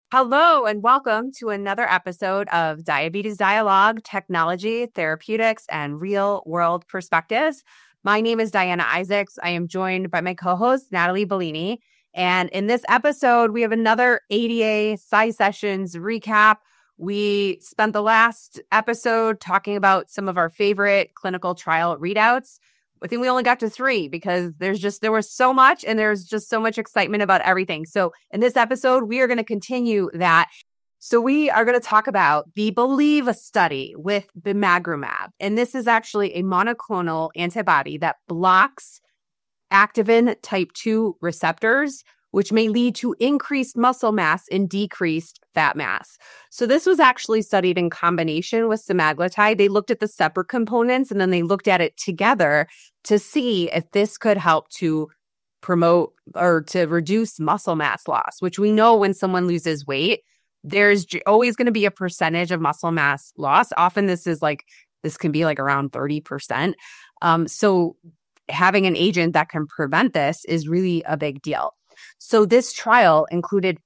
Hello, and welcome to another episode of Diabetes Dialogue, Technology, Therapeutics, and Real World Perspectives. My name is Diana Isaacs. I am joined by my co-host, Natalie Bellini. And in this episode, we have another ADA SciSessions recap. We spent the last episode talking about some of our favorite clinical trial readouts. I think we only got to 3 because there was so much and there's just so much excitement about everything. So in this episode, we are going to continue that. So we are going to talk about the BELIEVE study with bimagrumab. And this is actually a monoclonal antibody that blocks activin type 2 receptors, which may lead to increased muscle mass and decreased fat mass. So this was actually studied in combination with semaglutide. They looked at the separate components and then they looked at it together to see if this could help to promote or to reduce muscle mass loss, which we know when someone loses weight, there's always going to be a percentage of muscle mass loss. Often this can be like around 30%. So having an agent that can prevent this is really a big deal. So this trial included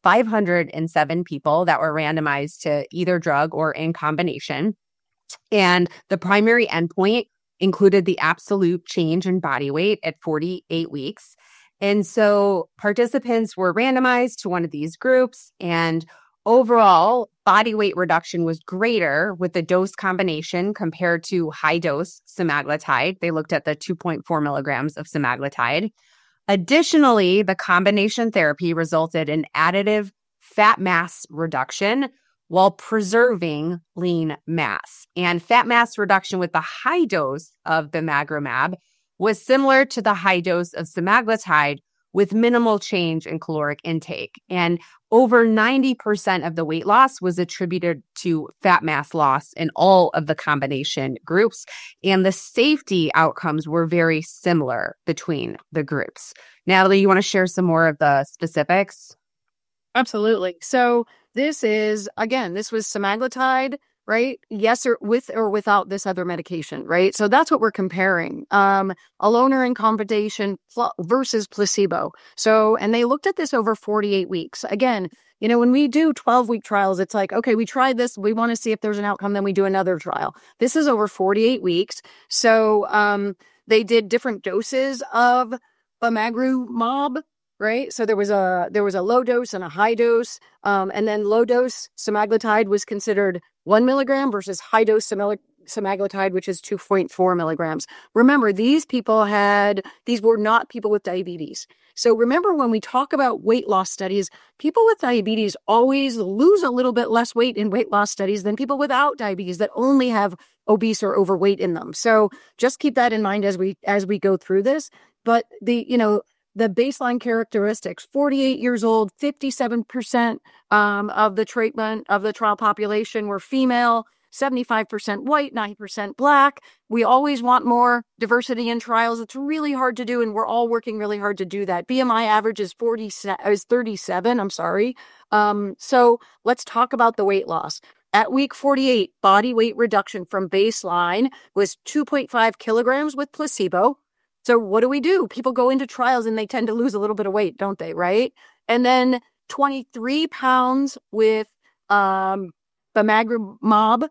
507 people that were randomized to either drug or in combination. And the primary endpoint included the absolute change in body weight at 48 weeks. And so participants were randomized to one of these groups, and overall body weight reduction was greater with the dose combination compared to high dose semaglutide. They looked at the 2.4 milligrams of semaglutide. Additionally, the combination therapy resulted in additive fat mass reduction while preserving lean mass. And fat mass reduction with the high dose of bimagrumab was similar to the high dose of semaglutide with minimal change in caloric intake. And over 90% of the weight loss was attributed to fat mass loss in all of the combination groups. And the safety outcomes were very similar between the groups. Natalie, you want to share some more of the specifics? Absolutely. So this was semaglutide, right? Yes, or with or without this other medication, right? So that's what we're comparing. Alone or in combination versus placebo. So, and they looked at this over 48 weeks. Again, when we do 12-week trials, it's like, okay, we tried this. We want to see if there's an outcome. Then we do another trial. This is over 48 weeks. So, they did different doses of bimagrumab, right? So there was a low dose and a high dose. And then low dose semaglutide was considered 1 milligram versus high dose semaglutide, which is 2.4 milligrams. Remember, these were not people with diabetes. So remember, when we talk about weight loss studies, people with diabetes always lose a little bit less weight in weight loss studies than people without diabetes that only have obese or overweight in them. So just keep that in mind as we go through this. But the baseline characteristics: 48 years old, 57% of the trial population were female, 75% white, 9% black. We always want more diversity in trials. It's really hard to do, and we're all working really hard to do that. BMI average is 37. I'm sorry. So let's talk about the weight loss. At week 48, body weight reduction from baseline was 2.5 kilograms with placebo. So what do? People go into trials and they tend to lose a little bit of weight, don't they? Right? And then 23 pounds with bimagrumab,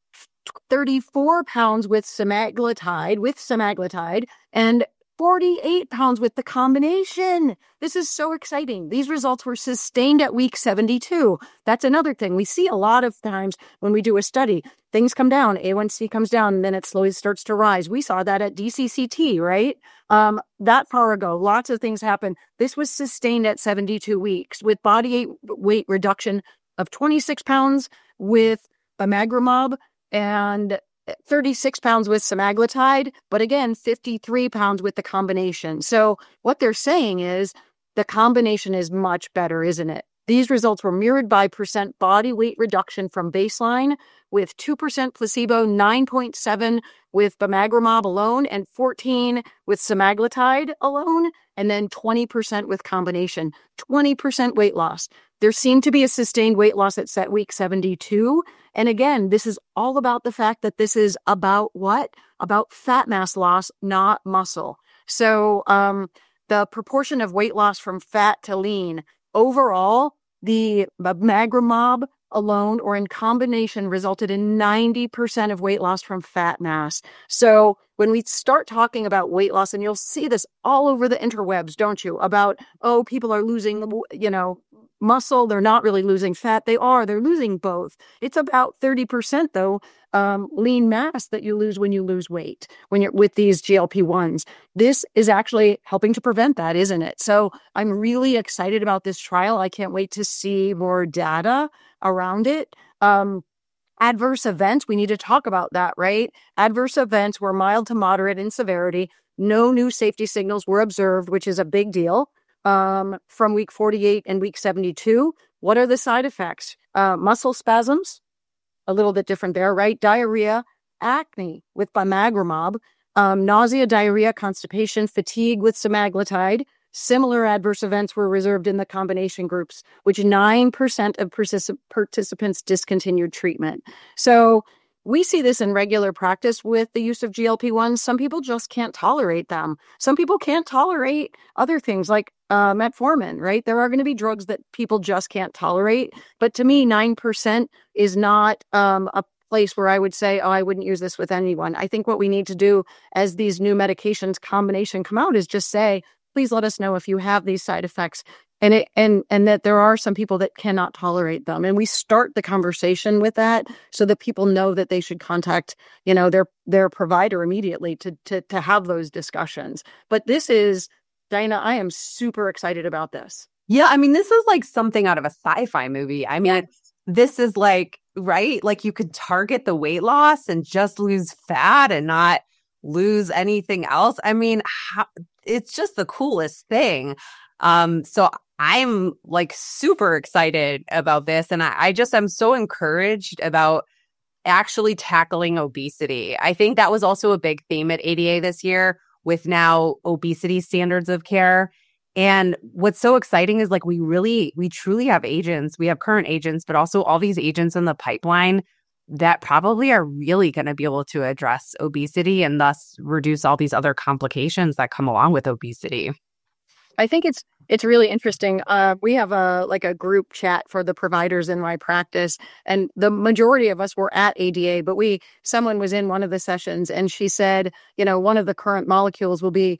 34 pounds with semaglutide, and 48 pounds with the combination. This is so exciting. These results were sustained at week 72. That's another thing. We see a lot of times when we do a study, things come down, A1C comes down, and then it slowly starts to rise. We saw that at DCCT, right? That far ago, lots of things happen. This was sustained at 72 weeks with body weight reduction of 26 pounds with bimagrumab and 36 pounds with semaglutide, but again, 53 pounds with the combination. So what they're saying is the combination is much better, isn't it? These results were mirrored by percent body weight reduction from baseline, with 2% placebo, 9.7 with bimagrumab alone, and 14 with semaglutide alone, and then 20% with combination. 20% weight loss. There seemed to be a sustained weight loss at week 72. And again, this is all about the fact that this is about what? About fat mass loss, not muscle. So the proportion of weight loss from fat to lean, overall, the bimagrumab alone or in combination resulted in 90% of weight loss from fat mass. So when we start talking about weight loss, and you'll see this all over the interwebs, don't you? About, oh, people are losing, muscle. They're not really losing fat. They're losing both. It's about 30% though, lean mass that you lose when you lose weight, when you're with these GLP-1s. This is actually helping to prevent that, isn't it? So I'm really excited about this trial. I can't wait to see more data around it. Adverse events, we need to talk about that, right? Adverse events were mild to moderate in severity. No new safety signals were observed, which is a big deal. From week 48 and week 72. What are the side effects? Muscle spasms, a little bit different there, right? Diarrhea, acne with bimagrumab, nausea, diarrhea, constipation, fatigue with semaglutide. Similar adverse events were observed in the combination groups, which 9% of participants discontinued treatment. So we see this in regular practice with the use of GLP-1s. Some people just can't tolerate them. Some people can't tolerate other things like metformin, right? There are going to be drugs that people just can't tolerate. But to me, 9% is not a place where I would say, oh, I wouldn't use this with anyone. I think what we need to do as these new medications combination come out is just say, please let us know if you have these side effects. And that there are some people that cannot tolerate them. And we start the conversation with that so that people know that they should contact, their provider immediately to have those discussions. But this is, Diana, I am super excited about this. Yeah, I mean, this is like something out of a sci-fi movie. I mean, this is like, right? Like you could target the weight loss and just lose fat and not lose anything else. I mean, it's just the coolest thing. So I'm like super excited about this. And I'm so encouraged about actually tackling obesity. I think that was also a big theme at ADA this year with now obesity standards of care. And what's so exciting is like we truly have agents. We have current agents, but also all these agents in the pipeline that probably are really going to be able to address obesity and thus reduce all these other complications that come along with obesity. I think it's really interesting. We have a group chat for the providers in my practice, and the majority of us were at ADA, but someone was in one of the sessions and she said, one of the current molecules will be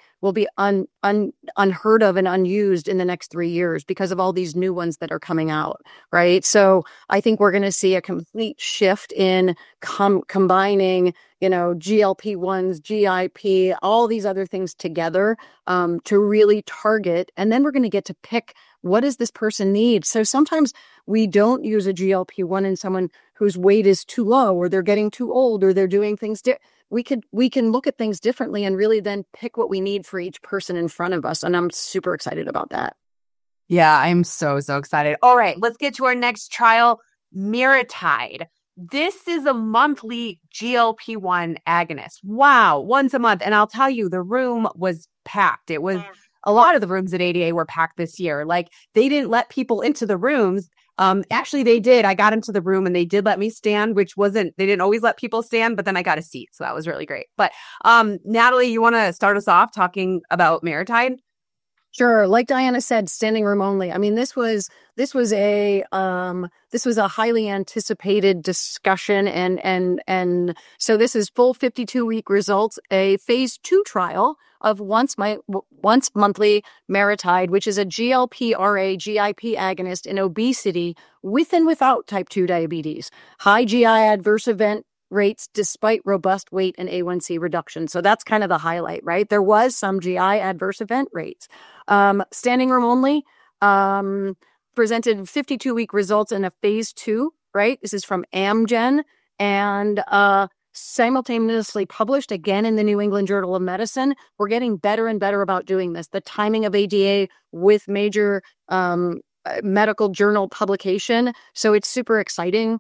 unheard of and unused in the next 3 years because of all these new ones that are coming out, right? So I think we're going to see a complete shift in combining GLP-1s, GIP, all these other things together to really target. And then we're going to get to pick, what does this person need? So sometimes we don't use a GLP-1 in someone whose weight is too low or they're getting too old or they're doing things. We can look at things differently and really then pick what we need for each person in front of us. And I'm super excited about that. Yeah, I'm so excited. All right, let's get to our next trial, MariTide. This is a monthly GLP-1 agonist. Wow, once a month. And I'll tell you, the room was packed. It was a lot of the rooms at ADA were packed this year. Like they didn't let people into the rooms. Actually, they did. I got into the room and they did let me stand, they didn't always let people stand, but then I got a seat. So that was really great. But Natalie, you want to start us off talking about MariTide? Sure. Like Diana said, standing room only. I mean, this was a highly anticipated discussion. And so this is full 52-week results, a phase 2 trial of once monthly MariTide, which is a GLP-RA GIP agonist in obesity with and without type 2 diabetes. High GI adverse event rates despite robust weight and A1C reduction. So that's kind of the highlight, right? There was some GI adverse event rates. Standing room only presented 52-week results in a phase 2, right? This is from Amgen and simultaneously published again in the New England Journal of Medicine. We're getting better and better about doing this. The timing of ADA with major medical journal publication. So it's super exciting.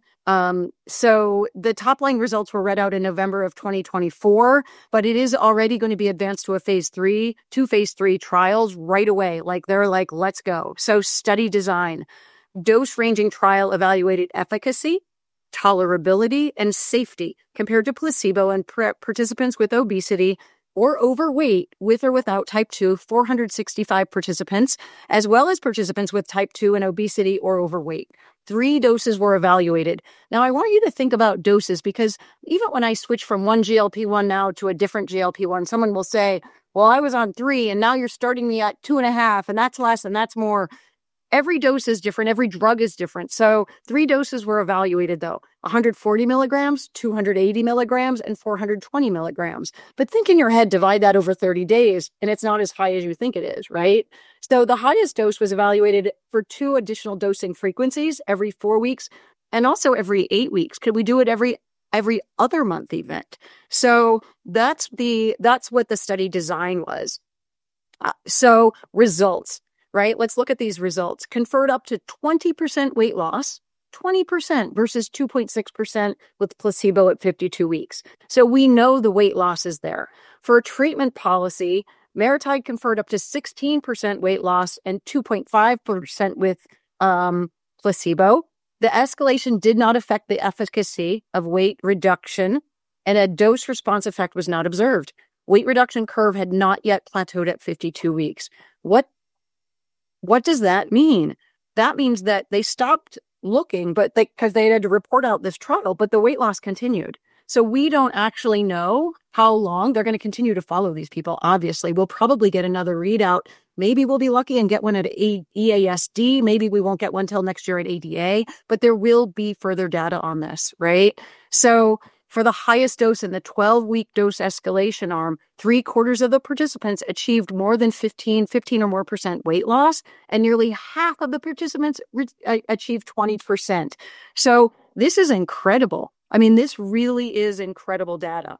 So the top line results were read out in November of 2024, but it is already going to be advanced to two phase 3 trials right away. Like they're like, let's go. So study design, dose ranging trial evaluated efficacy, tolerability, and safety compared to placebo and participants with obesity or overweight with or without type 2, 465 participants, as well as participants with type 2 and obesity or overweight. 3 doses were evaluated. Now, I want you to think about doses because even when I switch from one GLP-1 now to a different GLP-1, someone will say, well, I was on 3 and now you're starting me at 2.5 and that's less and that's more. Every dose is different. Every drug is different. So 3 doses were evaluated, though: 140 milligrams, 280 milligrams, and 420 milligrams. But think in your head, divide that over 30 days, and it's not as high as you think it is, right? So the highest dose was evaluated for 2 additional dosing frequencies every 4 weeks and also every 8 weeks. Could we do it every other month event? So that's what the study design was. So results. Right? Let's look at these results. Conferred up to 20% weight loss, 20% versus 2.6% with placebo at 52 weeks. So we know the weight loss is there. For a treatment policy, MariTide conferred up to 16% weight loss and 2.5% with placebo. The escalation did not affect the efficacy of weight reduction, and a dose response effect was not observed. Weight reduction curve had not yet plateaued at 52 weeks. What does that mean? That means that they stopped looking, but because they had to report out this trial, but the weight loss continued. So we don't actually know how long they're going to continue to follow these people. Obviously, we'll probably get another readout. Maybe we'll be lucky and get one at EASD. Maybe we won't get one till next year at ADA, but there will be further data on this, right? So for the highest dose in the 12-week dose escalation arm, 3/4 of the participants achieved more than 15 or more % weight loss, and nearly half of the participants achieved 20%. So this is incredible. I mean, this really is incredible data.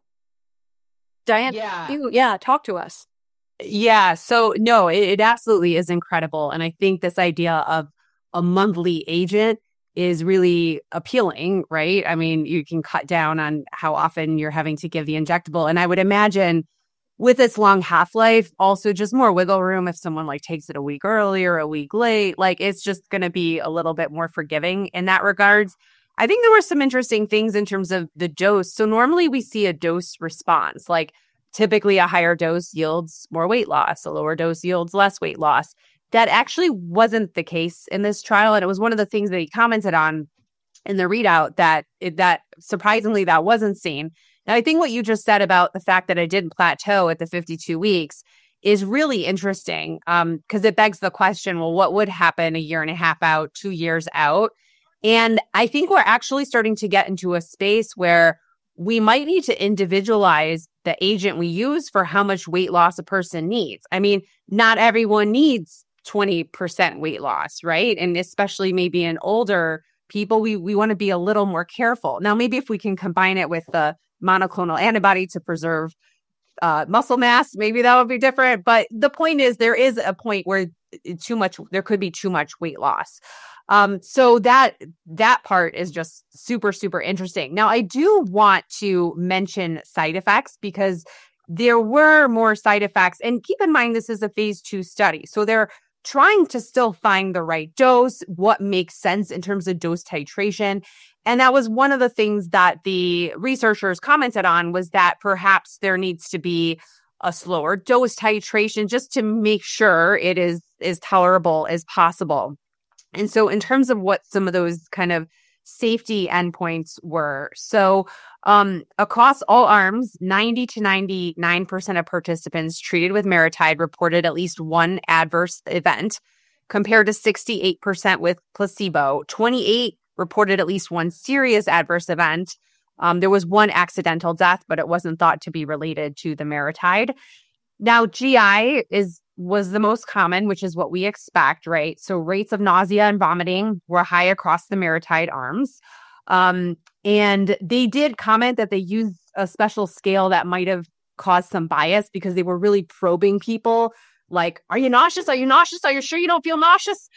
Diane, talk to us. Yeah. So no, it absolutely is incredible. And I think this idea of a monthly agent is really appealing, right? I mean, you can cut down on how often you're having to give the injectable. And I would imagine with its long half-life, also just more wiggle room if someone like takes it a week early or a week late, like it's just going to be a little bit more forgiving in that regards. I think there were some interesting things in terms of the dose. So normally we see a dose response, like typically a higher dose yields more weight loss, a lower dose yields less weight loss. That actually wasn't the case in this trial. And it was one of the things that he commented on in the readout that surprisingly that wasn't seen. Now, I think what you just said about the fact that it didn't plateau at the 52 weeks is really interesting because it begs the question, well, what would happen a year and a half out, 2 years out? And I think we're actually starting to get into a space where we might need to individualize the agent we use for how much weight loss a person needs. I mean, not everyone needs 20% weight loss, right? And especially maybe in older people, we want to be a little more careful. Now, there if we can combine it with the monoclonal antibody to preserve muscle mass, maybe that would be different. But the point is, there is a point where there could be too much weight loss. So that part is just super, super interesting. Now, I do want to mention side effects because there were more side effects. And keep in mind, this is a phase 2 study. So they're trying to still find the right dose, what makes sense in terms of dose titration. And that was one of the things that the researchers commented on, was that perhaps there needs to be a slower dose titration just to make sure it is as tolerable as possible. And so in terms of what some of those kind of safety endpoints were, so across all arms, 90 to 99% of participants treated with MariTide reported at least one adverse event, compared to 68% with placebo. 28 reported at least one serious adverse event. There was one accidental death, but it wasn't thought to be related to the MariTide. Now, GI was the most common, which is what we expect, right? So rates of nausea and vomiting were high across the MariTide arms. And they did comment that they used a special scale that might have caused some bias because they were really probing people. Like, are you nauseous? Are you nauseous? Are you sure you don't feel nauseous?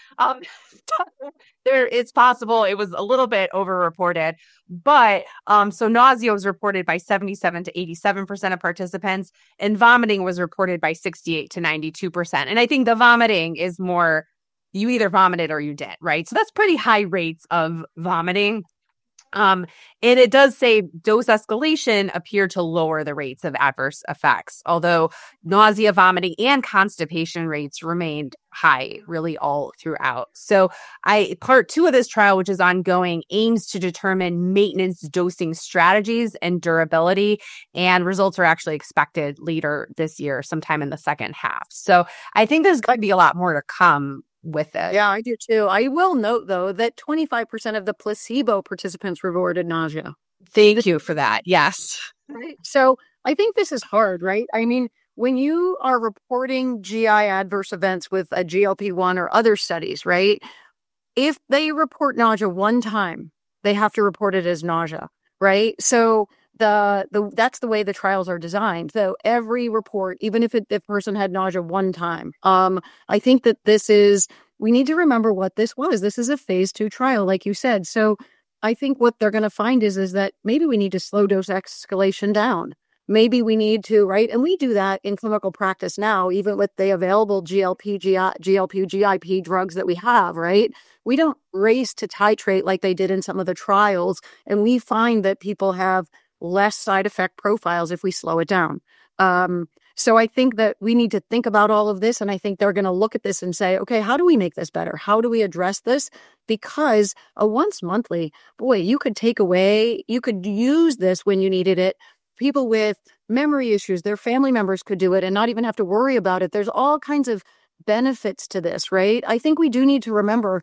It's possible it was a little bit overreported, but so nausea was reported by 77 to 87% of participants, and vomiting was reported by 68 to 92%. And I think the vomiting is more, you either vomited or you did, right? So that's pretty high rates of vomiting. And it does say dose escalation appeared to lower the rates of adverse effects, although nausea, vomiting, and constipation rates remained high really all throughout. So part 2 of this trial, which is ongoing, aims to determine maintenance dosing strategies and durability, and results are actually expected later this year, sometime in the second half. So I think there's going to be a lot more to come with it. Yeah, I do too. I will note, though, that 25% of the placebo participants reported nausea. Thank you for that. Yes. Right. So I think this is hard, right? I mean, when you are reporting GI adverse events with a GLP-1 or other studies, right? If they report nausea one time, they have to report it as nausea, right? So that's the way the trials are designed. So every report, even if the person had nausea one time, I think that we need to remember what this was. This is a phase 2 trial, like you said. So I think what they're going to find is that maybe we need to slow dose escalation down. Maybe we need to, right? And we do that in clinical practice now, even with the available GLP, GIP drugs that we have, right? We don't race to titrate like they did in some of the trials. And we find that people have less side effect profiles if we slow it down. So I think that we need to think about all of this. And I think they're going to look at this and say, okay, how do we make this better? How do we address this? Because a once monthly, boy, you could use this when you needed it. People with memory issues, their family members could do it and not even have to worry about it. There's all kinds of benefits to this, right? I think we do need to remember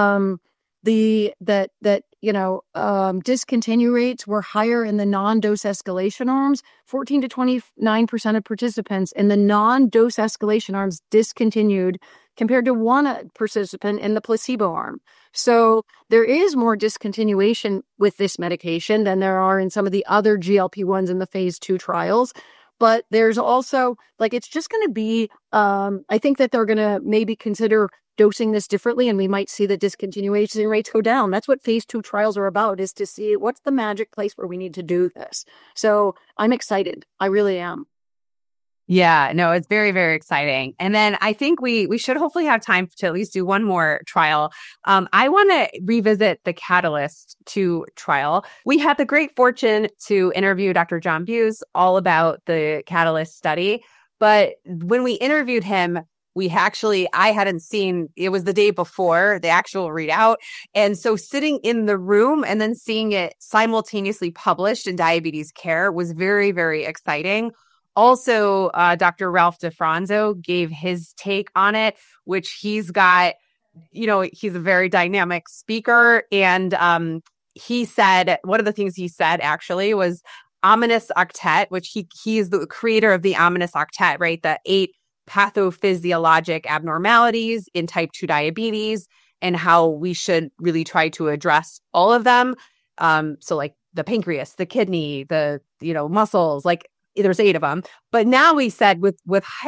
discontinue rates were higher in the non-dose escalation arms. 14 to 29% of participants in the non-dose escalation arms discontinued compared to one participant in the placebo arm. So there is more discontinuation with this medication than there are in some of the other GLP-1s in the phase 2 trials. But there's also, it's just going to be, I think that they're going to maybe consider dosing this differently, and we might see the discontinuation rates go down. That's what phase 2 trials are about, is to see what's the magic place where we need to do this. So I'm excited. I really am. Yeah, no, it's very, very exciting. And then I think we should hopefully have time to at least do one more trial. I want to revisit the Catalyst 2 trial. We had the great fortune to interview Dr. John Buse all about the Catalyst study. But when we interviewed him, I hadn't seen, it was the day before the actual readout. And so sitting in the room and then seeing it simultaneously published in Diabetes Care was very, very exciting. Also, Dr. Ralph DeFronzo gave his take on it, which he's got, he's a very dynamic speaker. And he said, one of the things he said actually was Ominous Octet, which he is the creator of the Ominous Octet, right? The 8 pathophysiologic abnormalities in type 2 diabetes, and how we should really try to address all of them. So like the pancreas, the kidney, the, muscles, there's 8 of them. But now we said with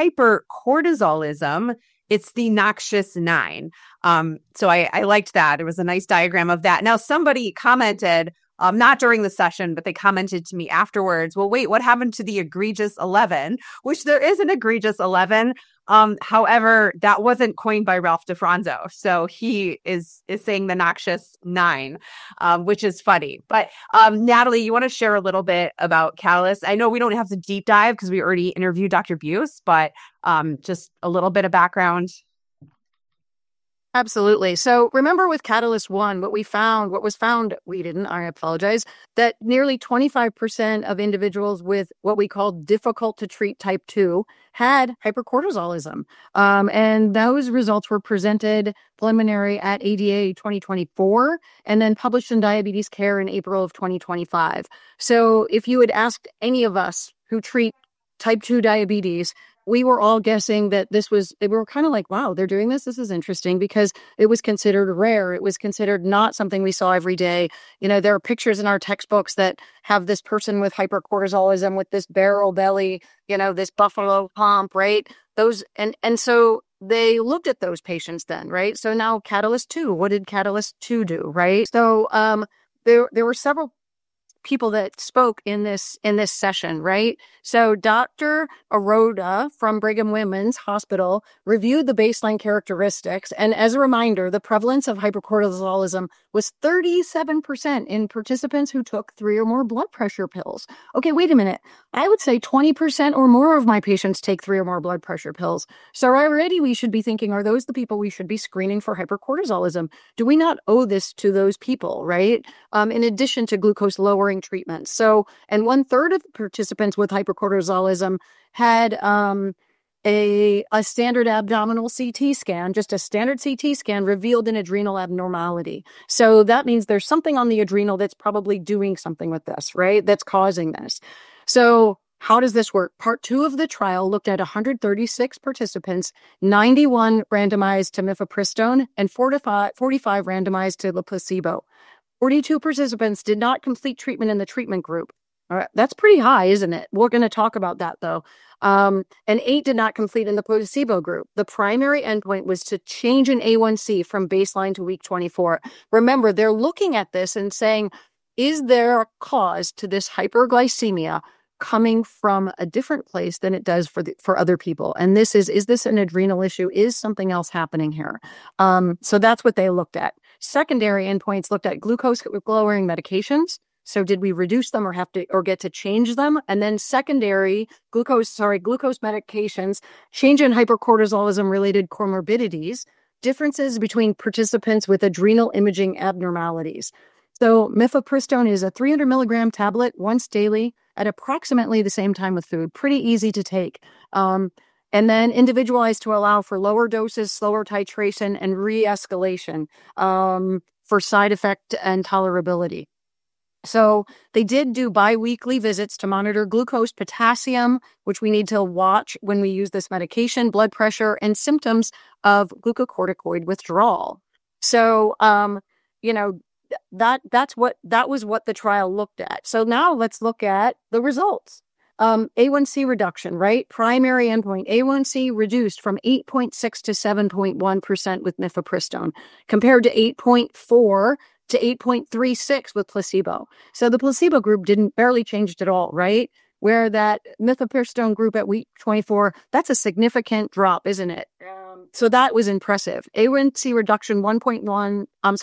hypercortisolism, it's the noxious 9. So I liked that. It was a nice diagram of that. Now somebody commented, not during the session, but they commented to me afterwards, well, wait, what happened to the egregious 11? Which there is an egregious 11. However, that wasn't coined by Ralph DeFronzo. So he is saying the noxious 9, which is funny. But Natalie, you want to share a little bit about Catalyst? I know we don't have to deep dive because we already interviewed Dr. Buse, but just a little bit of background. Absolutely. So remember with Catalyst 1, I apologize, that nearly 25% of individuals with what we call difficult to treat type 2 had hypercortisolism. And those results were presented preliminary at ADA 2024 and then published in Diabetes Care in April of 2025. So if you had asked any of us who treat type 2 diabetes, we were all guessing that they were kind of like, wow, they're doing this. This is interesting, because it was considered rare. It was considered not something we saw every day. There are pictures in our textbooks that have this person with hypercortisolism with this barrel belly, this buffalo hump, right? And so they looked at those patients then, right? So now Catalyst 2, what did Catalyst 2 do, right? So there were several people that spoke in this session, right? So Dr. Aroda from Brigham Women's Hospital reviewed the baseline characteristics. And as a reminder, the prevalence of hypercortisolism was 37% in participants who took 3 or more blood pressure pills. Okay, wait a minute. I would say 20% or more of my patients take 3 or more blood pressure pills. So already we should be thinking, are those the people we should be screening for hypercortisolism? Do we not owe this to those people, right? In addition to glucose lowering treatments. So, and 1/3 of participants with hypercortisolism had a standard abdominal CT scan, just a standard CT scan revealed an adrenal abnormality. So that means there's something on the adrenal that's probably doing something with this, right? That's causing this. So how does this work? Part 2 of the trial looked at 136 participants, 91 randomized to mifepristone and 45 randomized to the placebo. 42 participants did not complete treatment in the treatment group. All right, that's pretty high, isn't it? We're going to talk about that, though. And 8 did not complete in the placebo group. The primary endpoint was to change in A1C from baseline to week 24. Remember, they're looking at this and saying, is there a cause to this hyperglycemia coming from a different place than it does for other people? And this is this an adrenal issue? Is something else happening here? So that's what they looked at. Secondary endpoints looked at glucose lowering medications. So did we reduce them or get to change them? And then secondary glucose medications, change in hypercortisolism related comorbidities, differences between participants with adrenal imaging abnormalities. So mifepristone is a 300 milligram tablet once daily at approximately the same time with food. Pretty easy to take. And then individualized to allow for lower doses, slower titration, and re-escalation for side effect and tolerability. So they did do biweekly visits to monitor glucose, potassium, which we need to watch when we use this medication, blood pressure, and symptoms of glucocorticoid withdrawal. So, that was what the trial looked at. So now let's look at the results. A1C reduction, right? Primary endpoint, A1C reduced from 8.6 to 7.1% with mifepristone, compared to 8.4 to 8.36 with placebo. So the placebo group barely changed at all, right? Where that mifepristone group at week 24, that's a significant drop, isn't it? So that was impressive. A1C reduction 1.4 and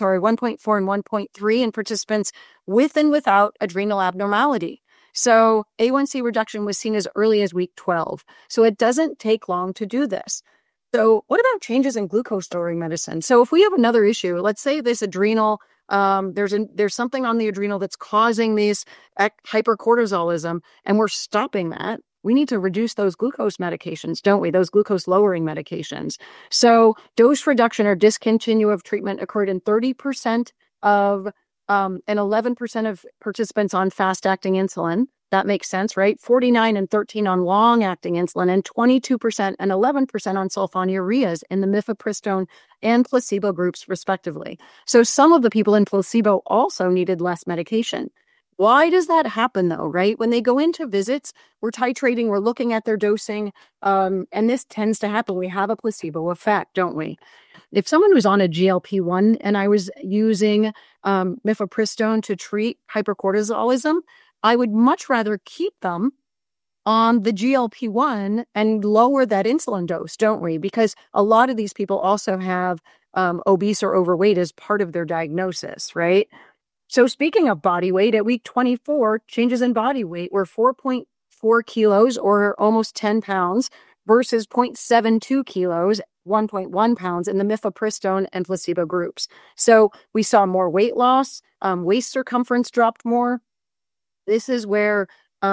1.3 in participants with and without adrenal abnormality. So A1C reduction was seen as early as week 12. So it doesn't take long to do this. So what about changes in glucose lowering medicine? So if we have another issue, let's say this adrenal, there's something on the adrenal that's causing these hypercortisolism, and we're stopping that. We need to reduce those glucose medications, don't we? Those glucose lowering medications. So dose reduction or discontinue of treatment occurred in 30% of and 11% of participants on fast-acting insulin. That makes sense, right? 49 and 13 on long-acting insulin, and 22% and 11% on sulfonylureas in the mifepristone and placebo groups, respectively. So some of the people in placebo also needed less medication. Why does that happen, though, right? When they go into visits, we're titrating, we're looking at their dosing, and this tends to happen. We have a placebo effect, don't we? If someone was on a GLP-1 and I was using mifepristone to treat hypercortisolism, I would much rather keep them on the GLP-1 and lower that insulin dose, don't we? Because a lot of these people also have obese or overweight as part of their diagnosis, right? So speaking of body weight, at week 24, changes in body weight were 4.4 kilos or almost 10 pounds versus 0.72 kilos, 1.1 pounds in the mifepristone and placebo groups. So we saw more weight loss, waist circumference dropped more. This is where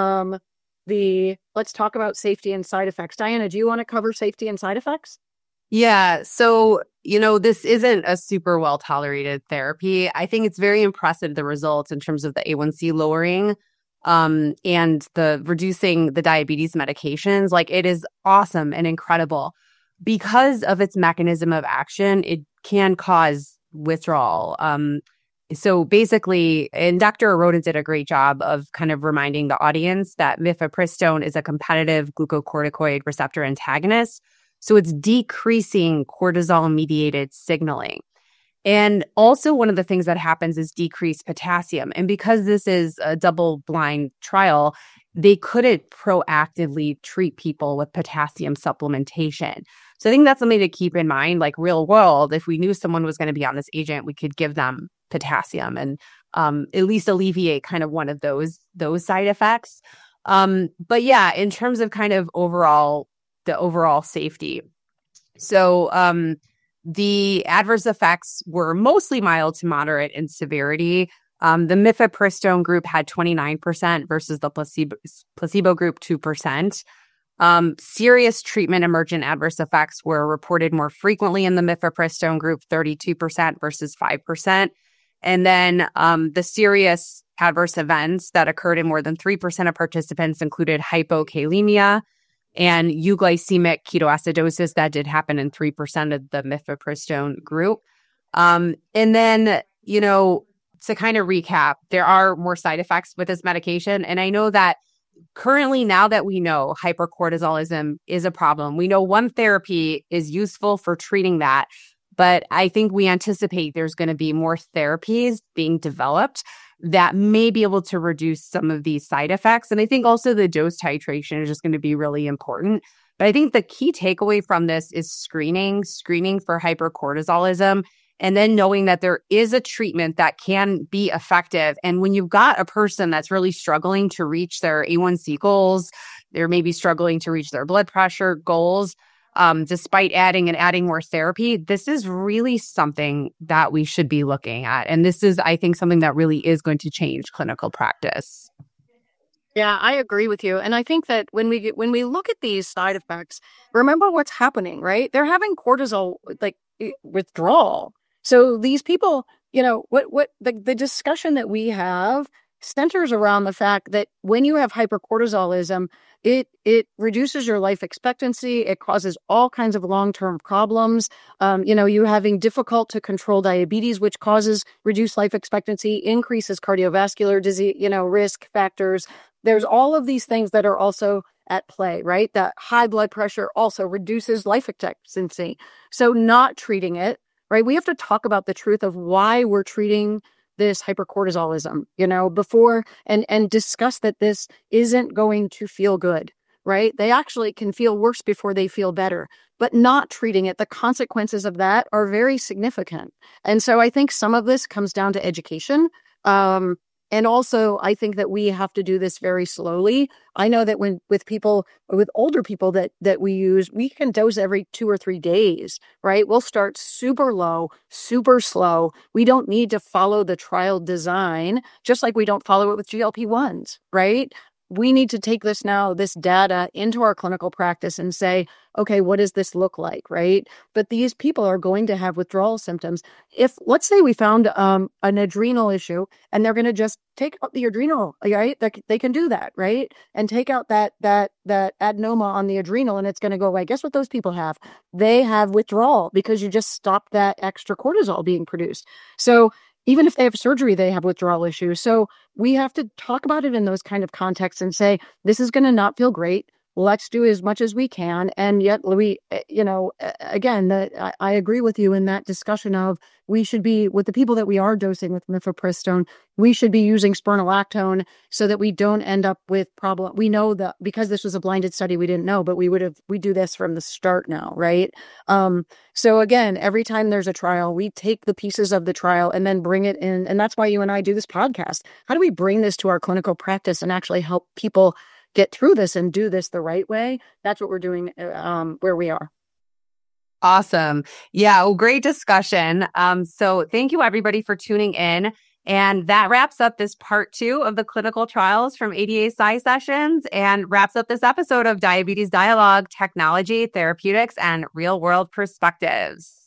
let's talk about safety and side effects. Diana, do you want to cover safety and side effects? Yeah. So, this isn't a super well-tolerated therapy. I think it's very impressive, the results in terms of the A1C lowering and the reducing the diabetes medications. Like, it is awesome and incredible. Because of its mechanism of action, it can cause withdrawal. So basically, and Dr. Aroda did a great job of kind of reminding the audience that mifepristone is a competitive glucocorticoid receptor antagonist. So it's decreasing cortisol-mediated signaling. And also one of the things that happens is decreased potassium. And because this is a double-blind trial, they couldn't proactively treat people with potassium supplementation. So I think that's something to keep in mind, like real world, if we knew someone was going to be on this agent, we could give them potassium and at least alleviate kind of one of those side effects. But yeah, in terms of kind of the overall safety. So the adverse effects were mostly mild to moderate in severity. The mifepristone group had 29% versus the placebo group 2%. Serious treatment emergent adverse effects were reported more frequently in the mifepristone group, 32% versus 5%. And then the serious adverse events that occurred in more than 3% of participants included hypokalemia and euglycemic ketoacidosis that did happen in 3% of the mifepristone group. And then, to kind of recap, there are more side effects with this medication. And I know that currently, now that we know hypercortisolism is a problem, we know one therapy is useful for treating that. But I think we anticipate there's going to be more therapies being developed that may be able to reduce some of these side effects. And I think also the dose titration is just going to be really important. But I think the key takeaway from this is screening for hypercortisolism, and then knowing that there is a treatment that can be effective. And when you've got a person that's really struggling to reach their A1C goals, they're maybe struggling to reach their blood pressure goals, despite adding more therapy, this is really something that we should be looking at. And this is, I think, something that really is going to change clinical practice. Yeah, I agree with you. And I think that when we look at these side effects, remember what's happening, right? They're having cortisol withdrawal. So these people, what the discussion that we have centers around the fact that when you have hypercortisolism, it reduces your life expectancy. It causes all kinds of long-term problems. You having difficult to control diabetes, which causes reduced life expectancy, increases cardiovascular disease, risk factors. There's all of these things that are also at play, right? That high blood pressure also reduces life expectancy. So not treating it, right? We have to talk about the truth of why we're treating this hypercortisolism, before and discuss that this isn't going to feel good, right? They actually can feel worse before they feel better, but not treating it, the consequences of that are very significant. And so I think some of this comes down to education. And also, I think that we have to do this very slowly. I know that with older people that we use, we can dose every 2 or 3 days, right? We'll start super low, super slow. We don't need to follow the trial design, just like we don't follow it with GLP-1s, right? We need to take this data into our clinical practice and say, okay, what does this look like, right? But these people are going to have withdrawal symptoms. If, let's say we found an adrenal issue and they're going to just take out the adrenal, right? They can do that, right? And take out that adenoma on the adrenal and it's going to go away. Guess what those people have? They have withdrawal because you just stopped that extra cortisol being produced. So even if they have surgery, they have withdrawal issues. So we have to talk about it in those kind of contexts and say, this is going to not feel great. Let's do as much as we can. And yet I agree with you in that discussion of we should be, with the people that we are dosing with mifepristone, we should be using spironolactone so that we don't end up with problem. We know that because this was a blinded study, we didn't know, but we do this from the start now, right? So again, every time there's a trial, we take the pieces of the trial and then bring it in. And that's why you and I do this podcast. How do we bring this to our clinical practice and actually help people get through this and do this the right way? That's what we're doing where we are. Awesome. Yeah, well, great discussion. So thank you everybody for tuning in. And that wraps up this part 2 of the clinical trials from ADA SciSessions and wraps up this episode of Diabetes Dialogue, Technology, Therapeutics, and Real World Perspectives.